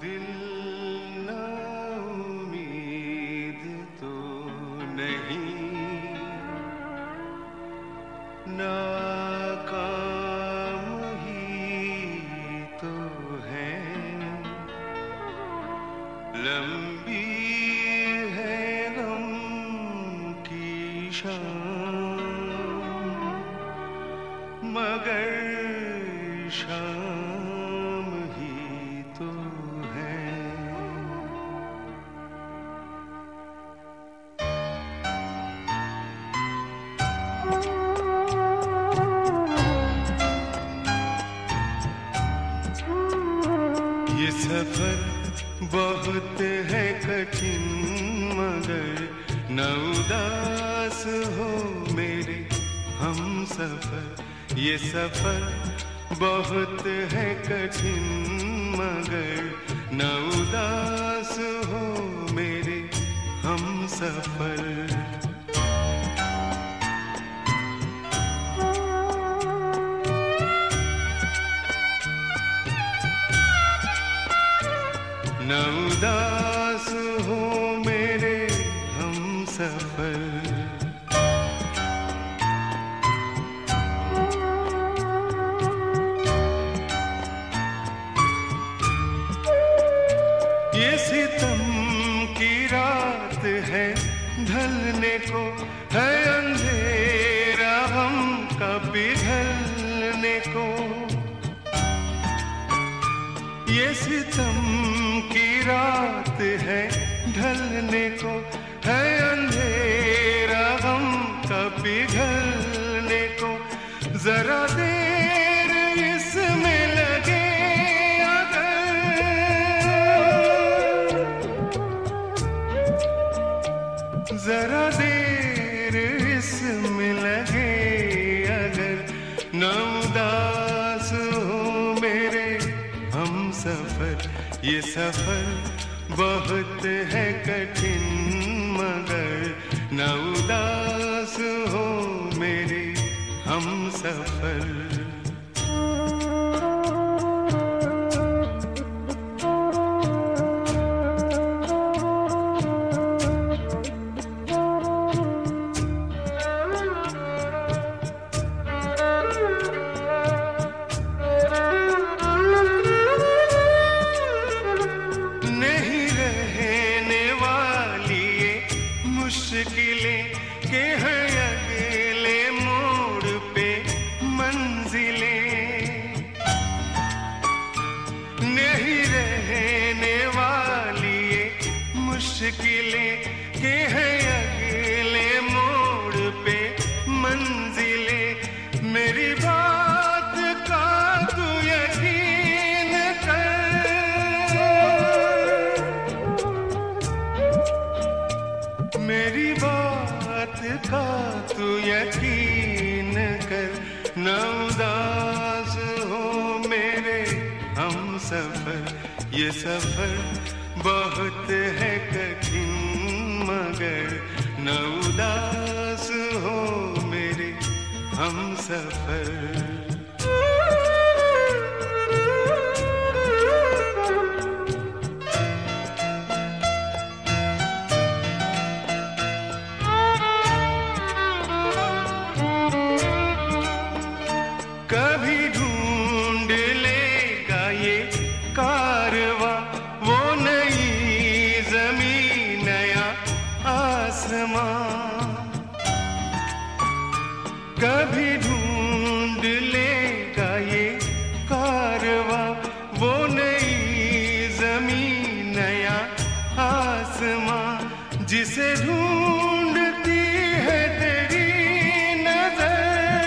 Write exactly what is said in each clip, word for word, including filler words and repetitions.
दिल ना उम्मीद तो नहीं, नाकाम ही तो है। लंबी है गम की शाम, मगर शाम ही तो है। ये सफर बहुत है कठिन, मगर न उदास हो मेरे हम सफर। ये सफर बहुत है कठिन, मगर न उदास हो मेरे हम सफर। न उदास हो मेरे हम सफर। ये सितम की रात है ढलने को, है अंधेरा हम का पिघलने को। ये सितम की रात है ढलने को, है अंधेरा हम का पिघलने को। जरा देर इसमें लगे अगर, जरा देर इसमें लगे अगर, न उदास हो मेरे हम सफर। ये सफर बहुत है कठिन, मगर न उदास हो मेरे हम सफर। मुश्किलें के हैं अगले मोड़ पे मंजिलें, नहीं रहने वाली ये मुश्किलें के हैं अगले मोड़ पे मंजिलें। मेरी बात का तू यकीन कर, मेरी बात का तू यकीन कर। न उदास हो मेरे हम सफर। ये सफर बहुत है कठिन, मगर न उदास हो मेरे हम सफर। कभी ढूंढ लेगा ये कारवां वो नई ज़मीन नया आसमां। कभी ढूंढ लेगा ये कारवां वो नई ज़मीन नया आसमां। जिसे ढूंढती है तेरी नजर,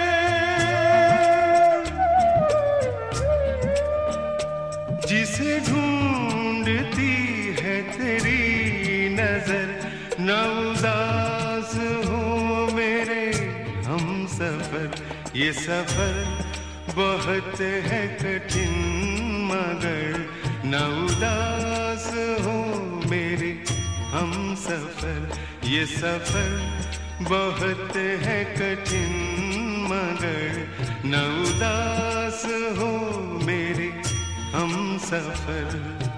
जिसे ढूंढती है तेरी नजर। न उदास हो मेरे हम सफर। ये सफर बहुत है कठिन, मगर न उदास हो मेरे हम सफर। ये सफर बहुत है कठिन, मगर न उदास हो मेरे हम सफर।